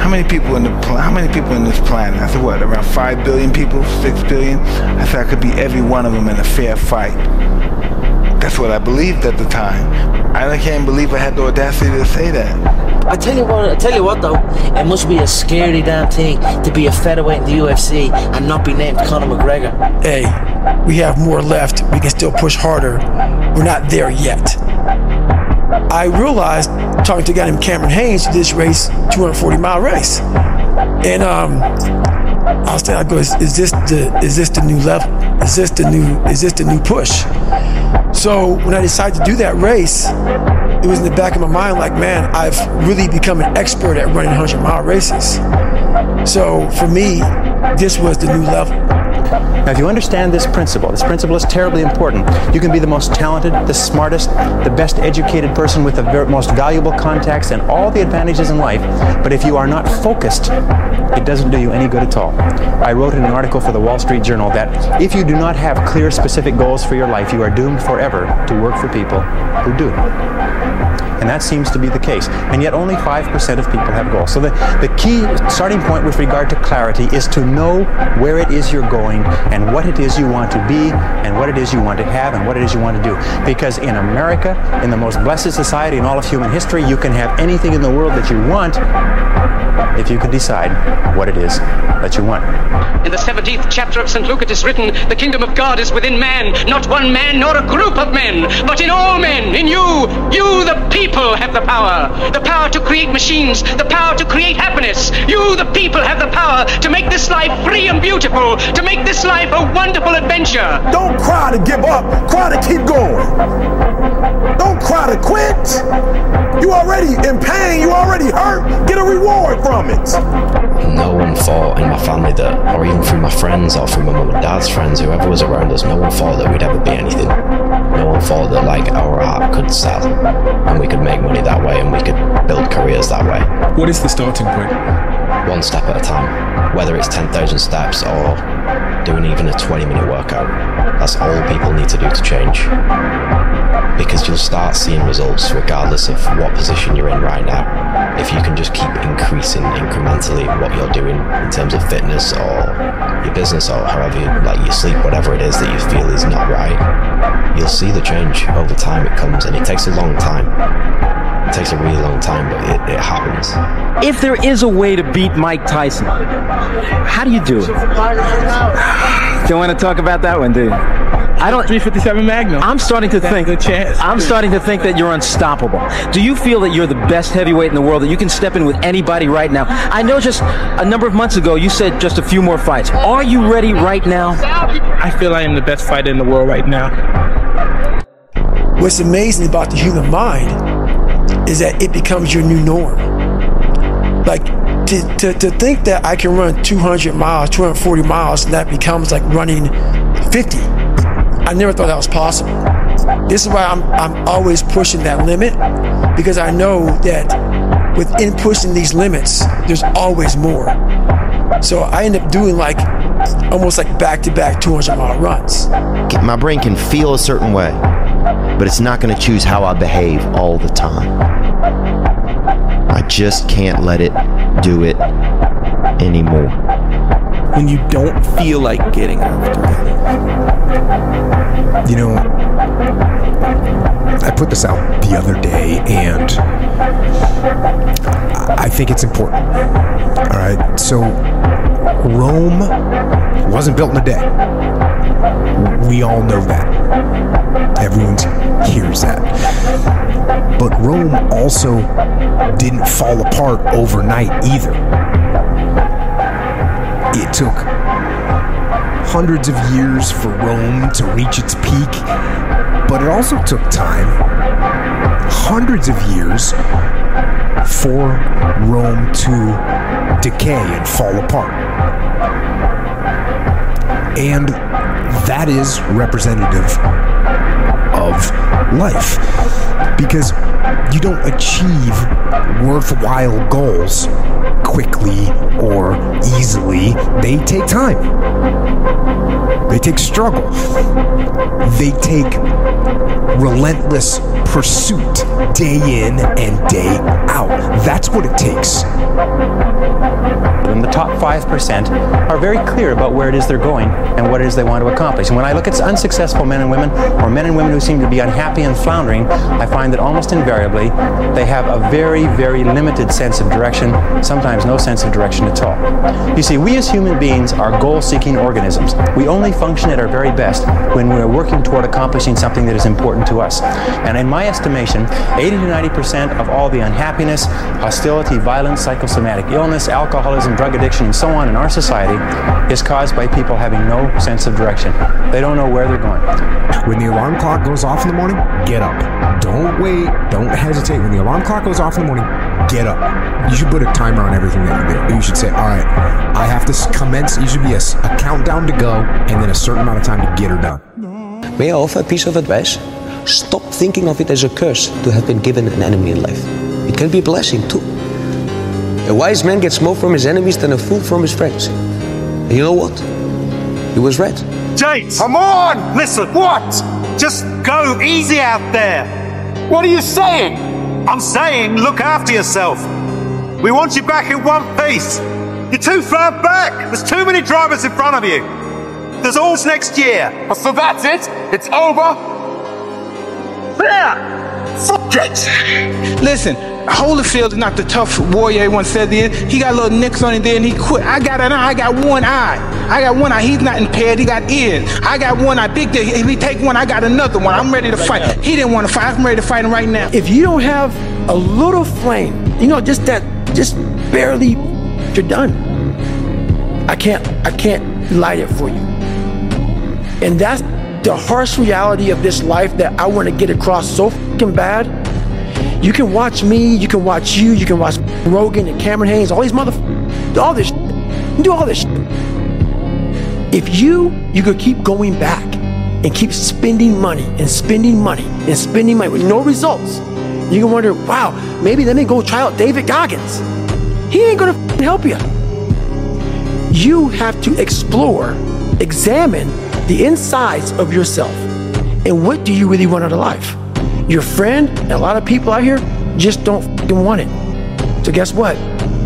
how many people in this planet? I said, what, around 5 billion people, 6 billion? I said I could beat every one of them in a fair fight. That's what I believed at the time. I can't believe I had the audacity to say that. I tell you what though, it must be a scary damn thing to be a featherweight in the UFC and not be named Conor McGregor. Hey, we have more left. We can still push harder. We're not there yet. I realized, talking to a guy named Cameron Haynes, who did this race, 240-mile race, and I go, is this the new level? Is this the new push? So when I decided to do that race, it was in the back of my mind, like, man, I've really become an expert at running 100-mile races. So for me, this was the new level. Now, if you understand this principle is terribly important. You can be the most talented, the smartest, the best educated person with the most valuable contacts and all the advantages in life, but if you are not focused, it doesn't do you any good at all. I wrote in an article for the Wall Street Journal that if you do not have clear, specific goals for your life, you are doomed forever to work for people who do. And that seems to be the case. And yet only 5% of people have goals. So the key starting point with regard to clarity is to know where it is you're going and what it is you want to be and what it is you want to have and what it is you want to do. Because in America, in the most blessed society in all of human history, you can have anything in the world that you want if you could decide what it is that you want. In the 17th chapter of St. Luke it is written, the kingdom of God is within man, not one man nor a group of men, but in all men, in you the people have the power to create machines, the power to create happiness. You, the people, have the power to make this life free and beautiful, to make this life a wonderful adventure. Don't cry to give up, cry to keep going. Don't cry to quit. You already in pain, you already hurt, get a reward from it. No one thought in my family that, or even through my friends or through my mum and dad's friends, whoever was around us, no one thought that we'd ever be anything. No one thought that like our art could sell and we could make money that way and we could build careers that way. What is the starting point? One step at a time. Whether it's 10,000 steps or doing even a 20-minute workout, that's all people need to do to change. Because you'll start seeing results regardless of what position you're in right now. If you can just keep increasing incrementally what you're doing in terms of fitness or your business or however you like your sleep, whatever it is that you feel is not right, you'll see the change over time. It comes, and it takes a long time. It takes a really long time, but it happens. If there is a way to beat Mike Tyson, how do you do it? Don't want to talk about that one, do you? I don't. 357 Magnum. I'm starting to think that you're unstoppable. Do you feel that you're the best heavyweight in the world, that you can step in with anybody right now? I know just a number of months ago you said just a few more fights. Are you ready right now? I feel I am the best fighter in the world right now. What's amazing about the human mind is that it becomes your new norm. Like, to think that I can run 200 miles, 240 miles, and that becomes like running 50. I never thought that was possible. This is why I'm always pushing that limit, because I know that within pushing these limits, there's always more. So I end up doing like almost like back-to-back 200-mile runs. My brain can feel a certain way, but it's not going to choose how I behave all the time. I just can't let it do it anymore. When you don't feel like getting after it. You know, I put this out the other day, and I think it's important. All right, so Rome wasn't built in a day. We all know that. Everyone hears that. But Rome also didn't fall apart overnight either. It took hundreds of years for Rome to reach its peak, but it also took time, hundreds of years, for Rome to decay and fall apart. And that is representative of life, because you don't achieve worthwhile goals quickly or easily. They take time. They take struggle. They take relentless pursuit day in and day out. That's what it takes. And the top 5% are very clear about where it is they're going and what it is they want to accomplish. And when I look at unsuccessful men and women, or men and women who seem to be unhappy and floundering, I find that almost invariably they have a very, very limited sense of direction, sometimes no sense of direction at all. You see, we as human beings are goal-seeking organisms. We only function at our very best when we're working toward accomplishing something that is important to us. And in my estimation, 80 to 90% of all the unhappiness, hostility, violence, psychosomatic illness, alcoholism, drug addiction, and so on in our society is caused by people having no sense of direction. They don't know where they're going. When the alarm clock goes off in the morning, get up. Don't wait. Don't hesitate. When the alarm clock goes off in the morning, get up. You should put a timer on everything that you do. You should say, all right, I have to commence. You should be a countdown to go and then a certain amount of time to get her done. May I offer a piece of advice? Stop thinking of it as a curse to have been given an enemy in life. It can be a blessing too. A wise man gets more from his enemies than a fool from his friends. And you know what? He was right. James! Come on! Listen, what? Just go easy out there. What are you saying? I'm saying look after yourself. We want you back in one piece. You're too far back. There's too many drivers in front of you. There's alls next year. So that's it? It's over? There! Fuck it! Listen, Holyfield is not the tough warrior everyone says he is. He got little nicks on him there and he quit. I got an eye, I got one eye. I got one eye, he's not impaired, he got ears. I got one eye, big day. If he take one, I got another one. I'm ready to fight. He didn't want to fight, I'm ready to fight him right now. If you don't have a little flame, you know, just barely, you're done. I can't light it for you. And that's the harsh reality of this life that I want to get across so fucking bad. You can watch me, you can watch you, you can watch Rogan and Cameron Hayes, all these motherfuckers, all this shit. You do all this shit. If you could keep going back and keep spending money and spending money and spending money with no results, you can wonder, wow, maybe let me go try out David Goggins. He ain't gonna help you. You have to explore, examine the insides of yourself. And what do you really want out of life? Your friend and a lot of people out here just don't fucking want it. So guess what?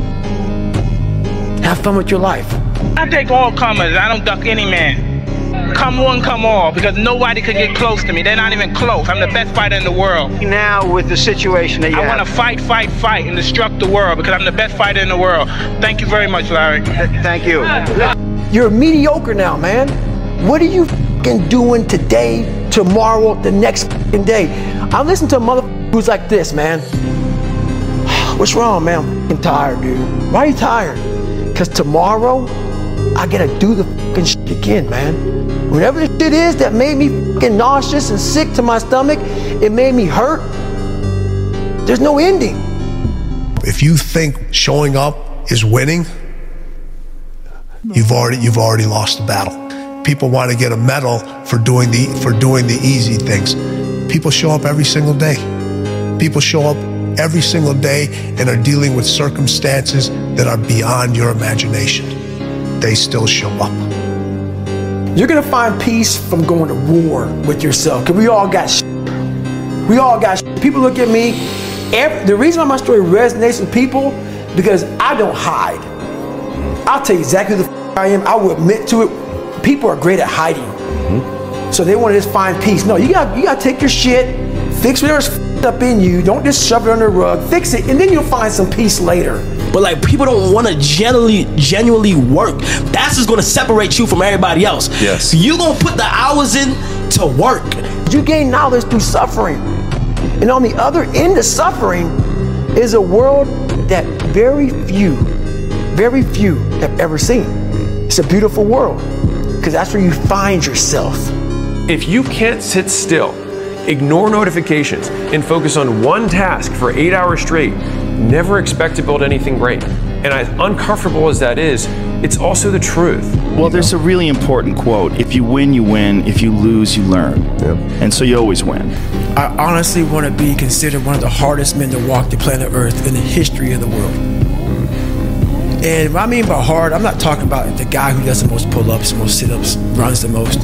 Have fun with your life. I take all comers, I don't duck any man. Come one, come all, because nobody could get close to me. They're not even close. I'm the best fighter in the world. Now with the situation that you have. I want to fight, and destruct the world, because I'm the best fighter in the world. Thank you very much, Larry. Thank you. You're mediocre now, man. What are you fucking doing today, tomorrow, the next fucking day? I listen to a motherfucker who's like this, man. What's wrong, man? I'm fucking tired, dude. Why are you tired? Because tomorrow, I gotta do the fucking shit again, man. Whatever the shit is that made me fucking nauseous and sick to my stomach, it made me hurt. There's no ending. If you think showing up is winning, you've already lost the battle. People want to get a medal for doing the easy things. People show up every single day. People show up every single day and are dealing with circumstances that are beyond your imagination. They still show up. You're gonna find peace from going to war with yourself, because we all got shit. We all got shit. People look at me. The reason why my story resonates with people, because I don't hide. I'll tell you exactly who the I am. I will admit to it. People are great at hiding. So they want to just find peace. No, you got to take your shit, fix whatever's up in you. Don't just shove it under the rug. Fix it, and then you'll find some peace later. But like, people don't want to genuinely work. That's what's going to separate you from everybody else. Yes. You're going to put the hours in to work. You gain knowledge through suffering. And on the other end of suffering is a world that very few have ever seen. It's a beautiful world, because that's where you find yourself. If you can't sit still, ignore notifications, and focus on one task for 8 hours straight, never expect to build anything great. And as uncomfortable as that is, it's also the truth. Well, there's a really important quote. If you win, you win. If you lose, you learn. Yep. And so you always win. I honestly want to be considered one of the hardest men to walk the planet Earth in the history of the world. And what I mean by hard, I'm not talking about the guy who does the most pull-ups, most sit-ups, runs the most.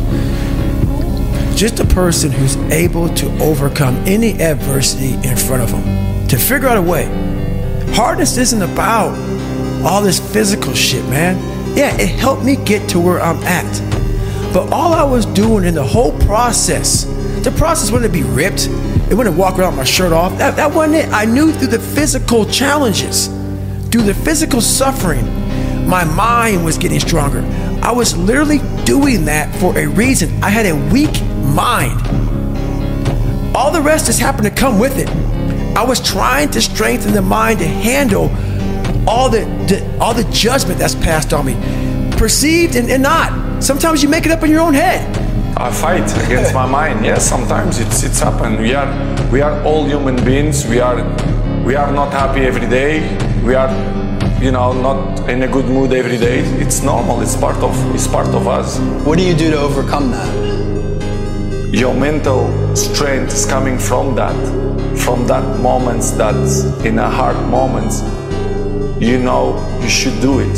Just a person who's able to overcome any adversity in front of him, to figure out a way. Hardness isn't about all this physical shit, man. Yeah, it helped me get to where I'm at. But all I was doing in the whole process, the process wasn't to be ripped. It wasn't to walk around with my shirt off. That wasn't it. I knew through the physical challenges, through the physical suffering, my mind was getting stronger. I was literally doing that for a reason. I had a weak mind. All the rest just happened to come with it. I was trying to strengthen the mind to handle all the judgment that's passed on me, perceived and not. Sometimes you make it up in your own head. I fight against my mind. Yes, sometimes it's happened. We are all human beings. We are not happy every day. We are, not in a good mood every day. It's normal. It's part of us. What do you do to overcome that? Your mental strength is coming from that moments that in a hard moments, you should do it.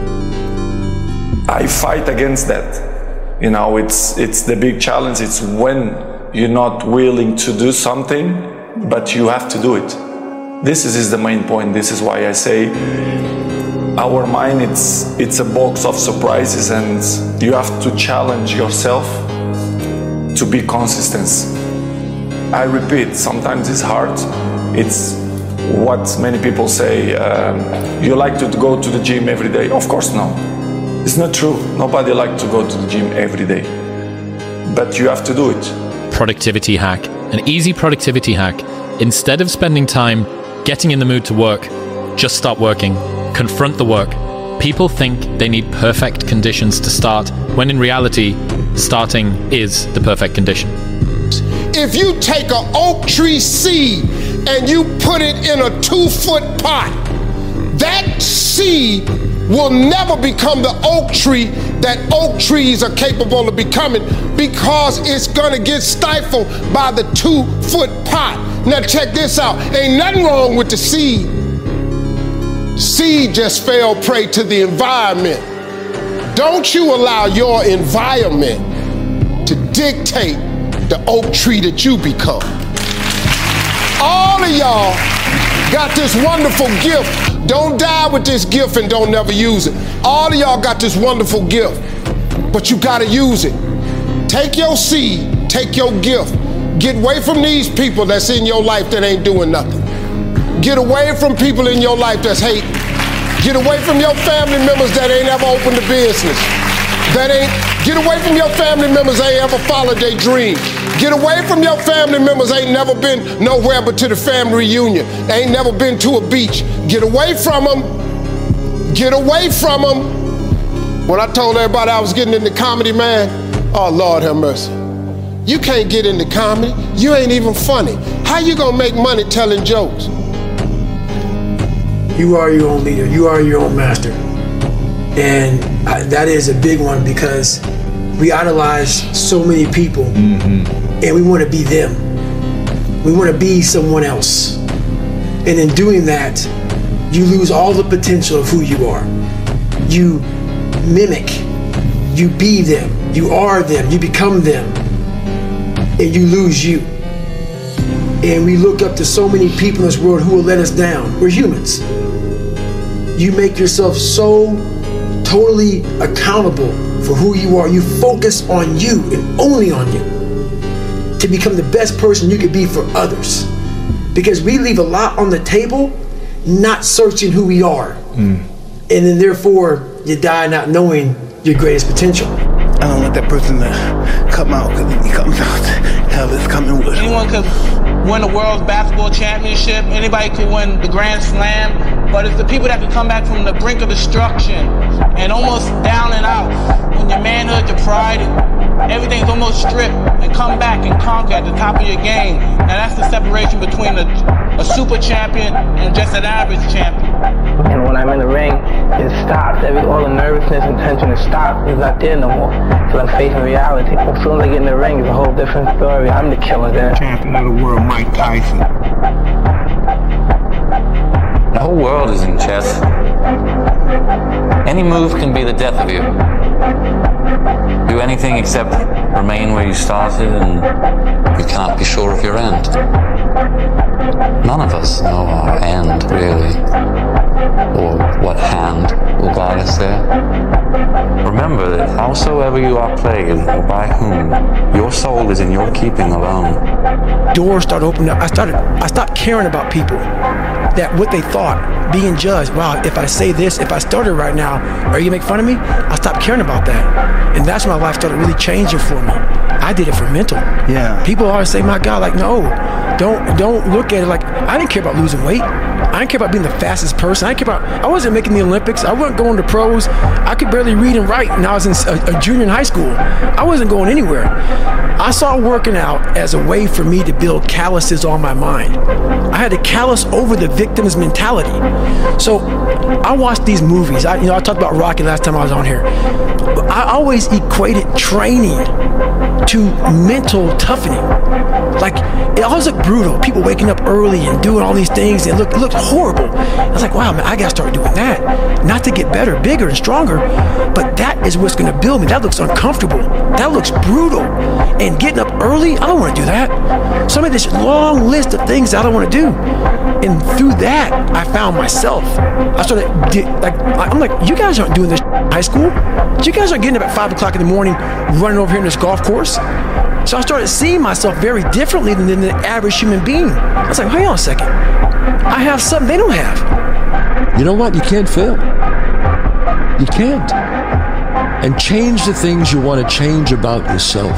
I fight against that. It's the big challenge. It's when you're not willing to do something, but you have to do it. This is the main point. This is why I say our mind, it's a box of surprises, and you have to challenge yourself to be consistent. I repeat, sometimes it's hard. It's what many people say, you like to go to the gym every day. Of course, no. It's not true. Nobody likes to go to the gym every day. But you have to do it. Productivity hack. An easy productivity hack. Instead of spending time getting in the mood to work, just start working. Confront the work. People think they need perfect conditions to start, when in reality, starting is the perfect condition. If you take an oak tree seed and you put it in a 2-foot pot, that seed will never become the oak tree that oak trees are capable of becoming, because it's gonna get stifled by the 2-foot pot. Now check this out, ain't nothing wrong with the seed. Seed just fell prey to the environment. Don't you allow your environment to dictate the oak tree that you become. All of y'all got this wonderful gift. Don't die with this gift and don't never use it. All of y'all got this wonderful gift, but you gotta use it. Take your seed, take your gift. Get away from these people that's in your life that ain't doing nothing. Get away from people in your life that's hating. Get away from your family members that ain't ever opened a business. Get away from your family members that ain't ever followed their dream. Get away from your family members ain't never been nowhere but to the family reunion. Ain't never been to a beach. Get away from them. Get away from them. When I told everybody I was getting into comedy, man, oh Lord have mercy. You can't get into comedy. You ain't even funny. How you gonna make money telling jokes? You are your own leader. You are your own master. And that is a big one, because we idolize so many people, and we want to be them. We want to be someone else. And in doing that, you lose all the potential of who you are. You mimic, you be them, you are them, you become them, and you lose you. And we look up to so many people in this world who will let us down. We're humans. You make yourself so totally accountable for who you are. You focus on you and only on you to become the best person you could be for others. Because we leave a lot on the table, not searching who we are. And then therefore, you die not knowing your greatest potential. I don't want that person to come out, because if he comes out, hell is coming with him. Anyone could win the world's basketball championship. Anybody could win the Grand Slam. But it's the people that could come back from the brink of destruction and almost down and out. When your manhood, your pride, everything's almost stripped, and come back and conquer at the top of your game. Now that's the separation between a super champion and just an average champion. And when I'm in the ring, it stops. All the nervousness and tension is stopped. It's not there no more. So I'm facing reality. As soon as I get in the ring, it's a whole different story. I'm the killer there. Champion of the world, Mike Tyson. The whole world is in chess. Any move can be the death of you. Do anything except remain where you started, and you can't be sure of your end. None of us know our end, really, or what hand will guide us there. Remember that howsoever you are plagued, or by whom, your soul is in your keeping alone. Doors started opening up. I stopped caring about people, that what they thought, being judged. Wow, if I say this, if I started right now, are you gonna make fun of me? I stopped caring about that. And that's when my life started really changing for me. I did it for mental. Yeah. People always say, my God, like, no, don't look at it like, I didn't care about losing weight. I didn't care about being the fastest person. I wasn't making the Olympics. I wasn't going to pros. I could barely read and write when I was a junior in high school. I wasn't going anywhere. I saw working out as a way for me to build calluses on my mind. I had to callous over the victim's mentality. So I watched these movies. I talked about Rocky last time I was on here. I always equated training to mental toughening. Like, it always looked brutal. People waking up early and doing all these things, and it looked horrible. I was like, wow, man, I gotta start doing that. Not to get better, bigger, and stronger, but that is what's gonna build me. That looks uncomfortable. That looks brutal. And getting up early, I don't wanna do that. So I made this long list of things I don't wanna do. And through that, I found myself. I started, I'm like, you guys aren't doing this in high school. You guys aren't getting up at 5 o'clock in the morning, running over here in this golf course. So I started seeing myself very differently than the average human being. I was like, hang on a second. I have something they don't have. You know what? You can't fail. You can't. And change the things you want to change about yourself.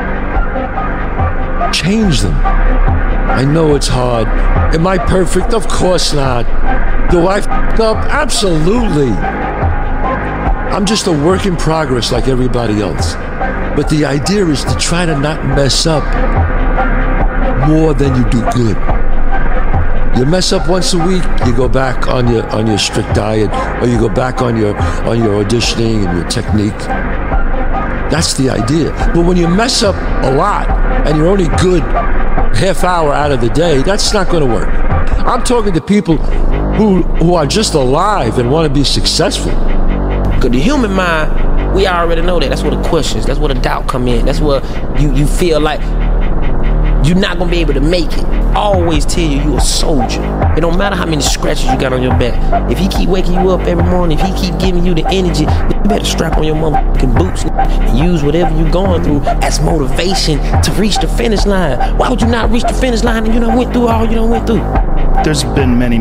Change them. I know it's hard. Am I perfect? Of course not. Do I f*** up? Absolutely. I'm just a work in progress like everybody else. But the idea is to try to not mess up more than you do good. You mess up once a week, you go back on your strict diet, or you go back on your auditioning and your technique. That's the idea. But when you mess up a lot and you're only good half hour out of the day, that's not going to work. I'm talking to people who are just alive and want to be successful. Because the human mind, we already know that. That's where the questions, that's where the doubt come in. That's where you feel like you're not going to be able to make it. I always tell you a soldier. It don't matter how many scratches you got on your back. If he keep waking you up every morning, if he keep giving you the energy, you better strap on your motherfucking boots and use whatever you're going through as motivation to reach the finish line. Why would you not reach the finish line and you done went through all you done went through? There's been many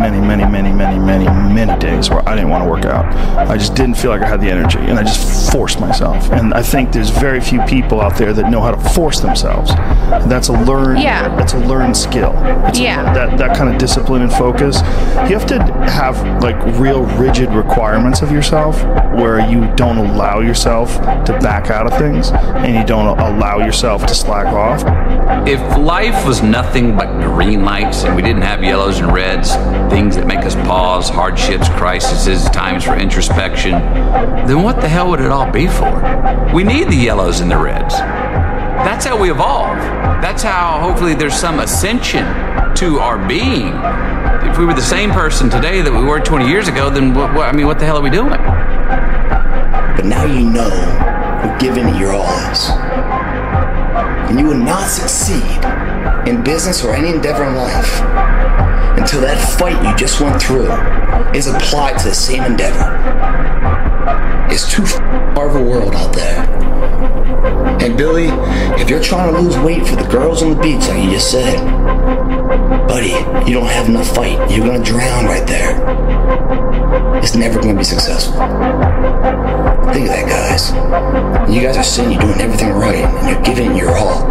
days where I didn't want to work out. I just didn't feel like I had the energy, and I just forced myself. And I think there's very few people out there that know how to force themselves. That's a learned, that's a learned skill. It's that kind of discipline and focus. You have to have like real rigid requirements of yourself, where you don't allow yourself to back out of things, and you don't allow yourself to slack off. If life was nothing but green lights and we didn't have yellows and reds, things that make us pause, hardships, crises, times for introspection, then what the hell would it all be for? We need the yellows and the reds. That's how we evolve. That's how hopefully there's some ascension to our being. If we were the same person today that we were 20 years ago, then what the hell are we doing? But now you know what giving it your all is. And you will not succeed in business or any endeavor in life until that fight you just went through is applied to the same endeavor. It's too far of a world out there. And Billy, if you're trying to lose weight for the girls on the beach like you just said, buddy, you don't have enough fight. You're gonna drown right there. It's never gonna be successful. Think of that, guys. You guys are saying you're doing everything right and you're giving it your all.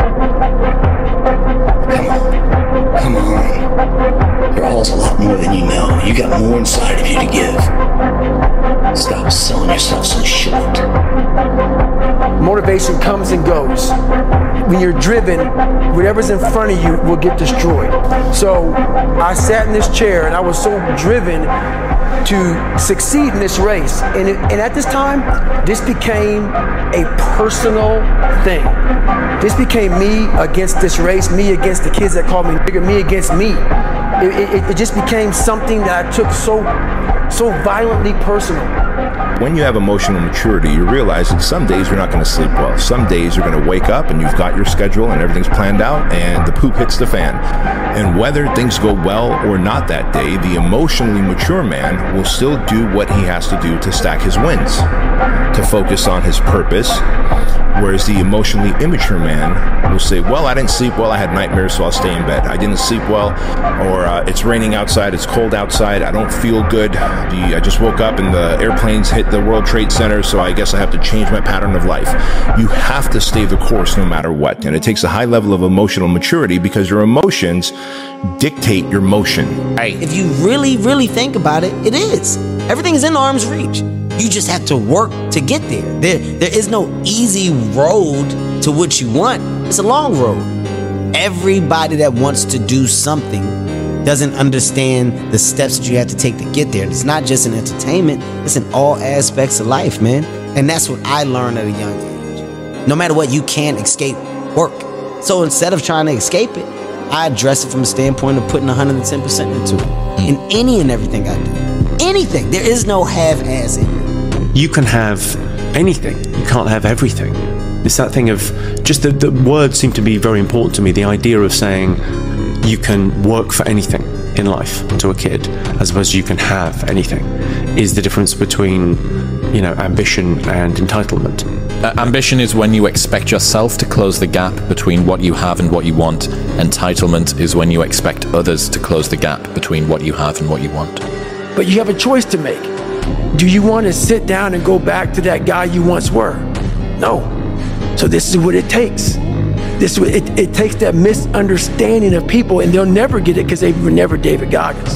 Come on. Your all's a lot more than you know. You got more inside of you to give. Stop selling yourself so short. Motivation comes and goes. When you're driven, whatever's in front of you will get destroyed. So I sat in this chair and I was so driven to succeed in this race. And at this time, this became a personal thing. This became me against this race, me against the kids that called me nigger, me against me. It just became something that I took so violently personal. When you have emotional maturity, you realize that some days you're not going to sleep well. Some days you're going to wake up and you've got your schedule and everything's planned out and the poop hits the fan. And whether things go well or not that day, the emotionally mature man will still do what he has to do to stack his wins, to focus on his purpose. Whereas the emotionally immature man will say, well, I didn't sleep well, I had nightmares, so I'll stay in bed. I didn't sleep well, or it's raining outside, it's cold outside, I don't feel good. I just woke up and the airplanes hit the World Trade Center, so I guess I have to change my pattern of life. You have to stay the course no matter what. And it takes a high level of emotional maturity because your emotions dictate your motion. Right. If you really, really think about it, it is. Everything's in arm's reach. You just have to work to get there. There is no easy road to what you want. It's a long road. Everybody that wants to do something doesn't understand the steps that you have to take to get there. It's not just in entertainment, it's in all aspects of life, man. And that's what I learned at a young age. No matter what, you can't escape work. So instead of trying to escape it, I address it from a standpoint of putting 110% into it. In any and everything I do. Anything. There is no half-ass in it. You can have anything. You can't have everything. It's that thing of just the words seem to be very important to me. The idea of saying you can work for anything in life to a kid as opposed to you can have anything is the difference between, ambition and entitlement. Ambition is when you expect yourself to close the gap between what you have and what you want. Entitlement is when you expect others to close the gap between what you have and what you want. But you have a choice to make. Do you want to sit down and go back to that guy you once were? No. So this is what it takes. It takes that misunderstanding of people, and they'll never get it because they were never David Goggins.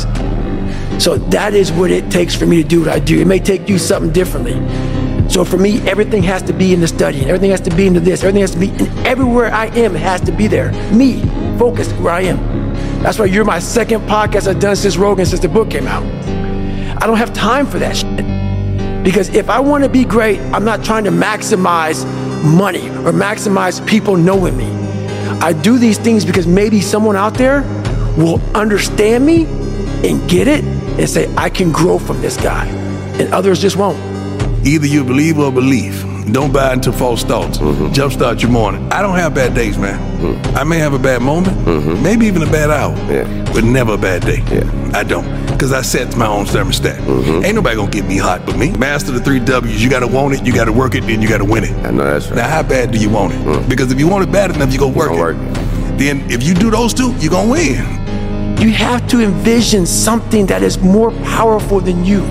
So that is what it takes for me to do what I do. It may take you something differently. So for me, everything has to be in the study, and everything has to be into this, everything has to be, and everywhere I am, it has to be there. Me, focused where I am. That's why you're my second podcast I've done since Rogan, since the book came out. I don't have time for that shit. Because if I want to be great, I'm not trying to maximize money or maximize people knowing me. I do these things because maybe someone out there will understand me and get it and say, I can grow from this guy. And others just won't. Either you believe or believe. Don't buy into false thoughts. Jumpstart your morning. I don't have bad days, man. I may have a bad moment, maybe even a bad hour, but never a bad day. I don't, because I set my own thermostat. Ain't nobody gonna get me hot but me. Master the 3 W's. You gotta want it, you gotta work it, then you gotta win it. I know that's right. Now, how bad do you want it? Because if you want it bad enough, you gonna work it. Then if you do those two, you're gonna win. You have to envision something that is more powerful than you.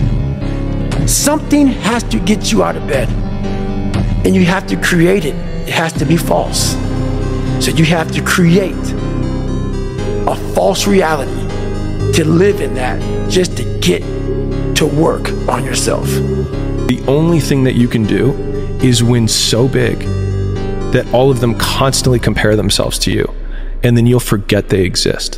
Something has to get you out of bed. And you have to create it. It has to be false. So you have to create a false reality to live in that, just to get to work on yourself. The only thing that you can do is win so big that all of them constantly compare themselves to you, and then you'll forget they exist.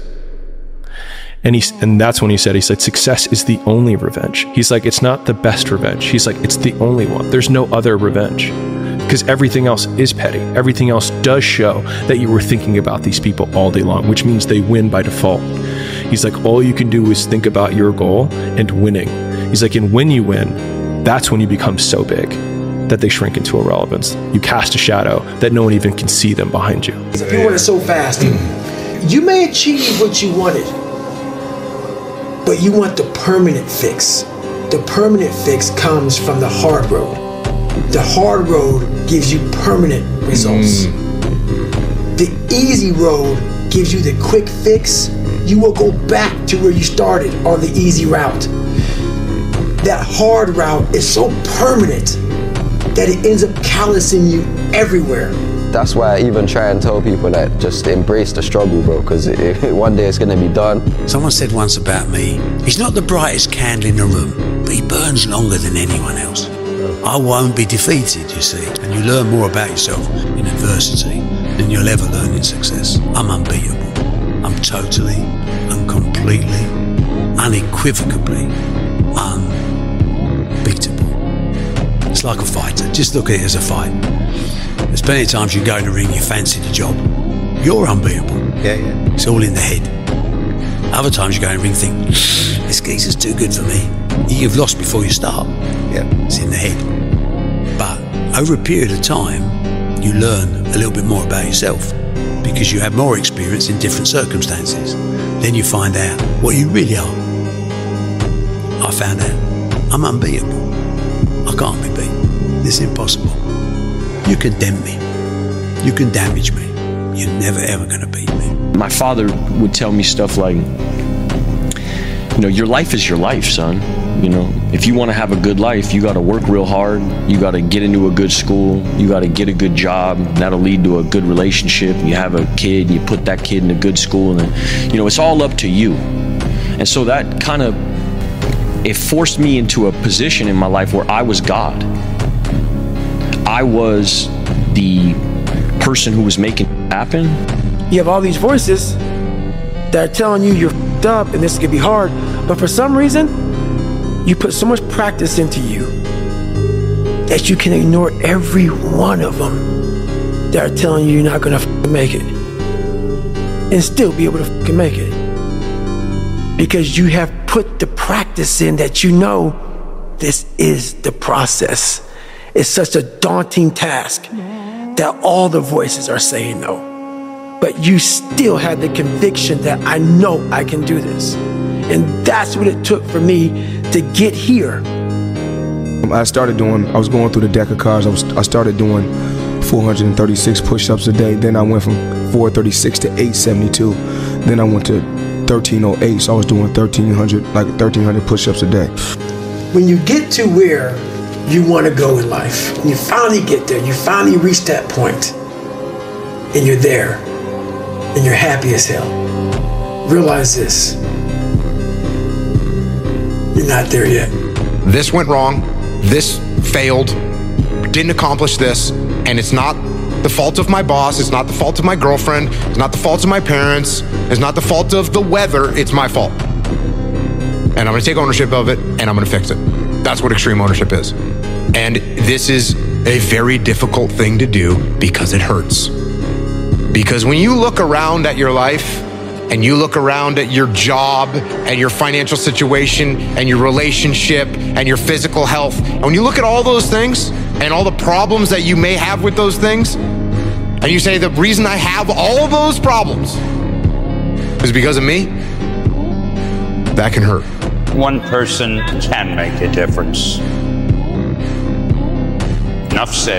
And that's when he said, success is the only revenge. He's like, it's not the best revenge. He's like, it's the only one. There's no other revenge. Because everything else is petty. Everything else does show that you were thinking about these people all day long, which means they win by default. He's like, all you can do is think about your goal and winning. He's like, and when you win, that's when you become so big that they shrink into irrelevance. You cast a shadow that no one even can see them behind you. If you want it so fast, you may achieve what you wanted, but you want the permanent fix. The permanent fix comes from the hard road. The hard road gives you permanent results. The easy road gives you the quick fix. You will go back to where you started on the easy route. That hard route is so permanent that it ends up callousing you everywhere. That's why I even try and tell people that just embrace the struggle, bro, because one day it's going to be done. Someone said once about me, he's not the brightest candle in the room, but he burns longer than anyone else. I won't be defeated, you see, and you learn more about yourself in adversity than you'll ever learn in success. I'm unbeatable. I'm totally and completely, unequivocally unbeatable. It's like a fighter. Just look at it as a fight. There's plenty of times you go in the ring, you fancy the job. You're unbeatable. Yeah. It's all in the head. Other times you go in the ring and think, this geezer's too good for me. You've lost before you start. Yeah. It's in the head. But over a period of time, you learn a little bit more about yourself because you have more experience in different circumstances. Then you find out what you really are. I found out I'm unbeatable. I can't be beaten. It's impossible. You condemn me. You can damage me. You're never ever going to beat me. My father would tell me stuff like, your life is your life, son. If you want to have a good life, you got to work real hard. You got to get into a good school. You got to get a good job. That'll lead to a good relationship. You have a kid, you put that kid in a good school, and then, it's all up to you. And so that kind of, it forced me into a position in my life where I was God. I was the person who was making it happen. You have all these voices that are telling you you're f***ed up and this could be hard, but for some reason, you put so much practice into you that you can ignore every one of them that are telling you you're not gonna f***ing make it and still be able to f***ing make it because you have put the practice in that this is the process. It's such a daunting task that all the voices are saying no. But you still have the conviction that I know I can do this. And that's what it took for me to get here. I was going through the deck of cards. I started doing 436 push-ups a day. Then I went from 436 to 872. Then I went to 1308. So I was doing 1,300 push-ups a day. When you get to where you want to go in life, and you finally get there, you finally reach that point, and you're there, and you're happy as hell. Realize this. You're not there yet. This went wrong. This failed. Didn't accomplish this. And it's not the fault of my boss. It's not the fault of my girlfriend. It's not the fault of my parents. It's not the fault of the weather. It's my fault. And I'm going to take ownership of it, and I'm going to fix it. That's what extreme ownership is. And this is a very difficult thing to do because it hurts. Because when you look around at your life and you look around at your job and your financial situation and your relationship and your physical health, and when you look at all those things and all the problems that you may have with those things, and you say the reason I have all those problems is because of me, that can hurt. One person can make a difference. Enough said.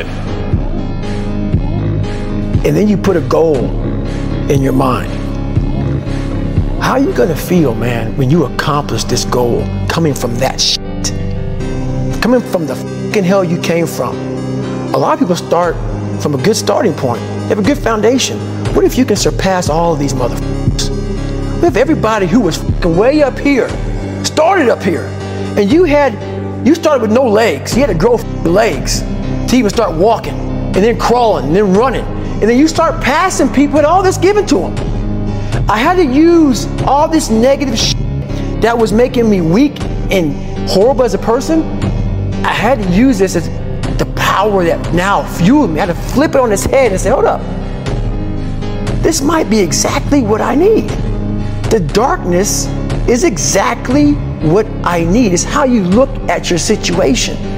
And then you put a goal in your mind. How are you gonna feel, man, when you accomplish this goal coming from that shit? Coming from the fucking hell you came from. A lot of people start from a good starting point. They have a good foundation. What if you can surpass all of these motherfuckers? What if everybody who was fucking way up here started up here, and you started with no legs. You had to grow legs to even start walking, and then crawling, and then running, and then you start passing people and all this given to them. I had to use all this negative shit that was making me weak and horrible as a person. I had to use this as the power that now fueled me. I had to flip it on its head and say, hold up, this might be exactly what I need. The darkness is exactly what I need. It's how you look at your situation.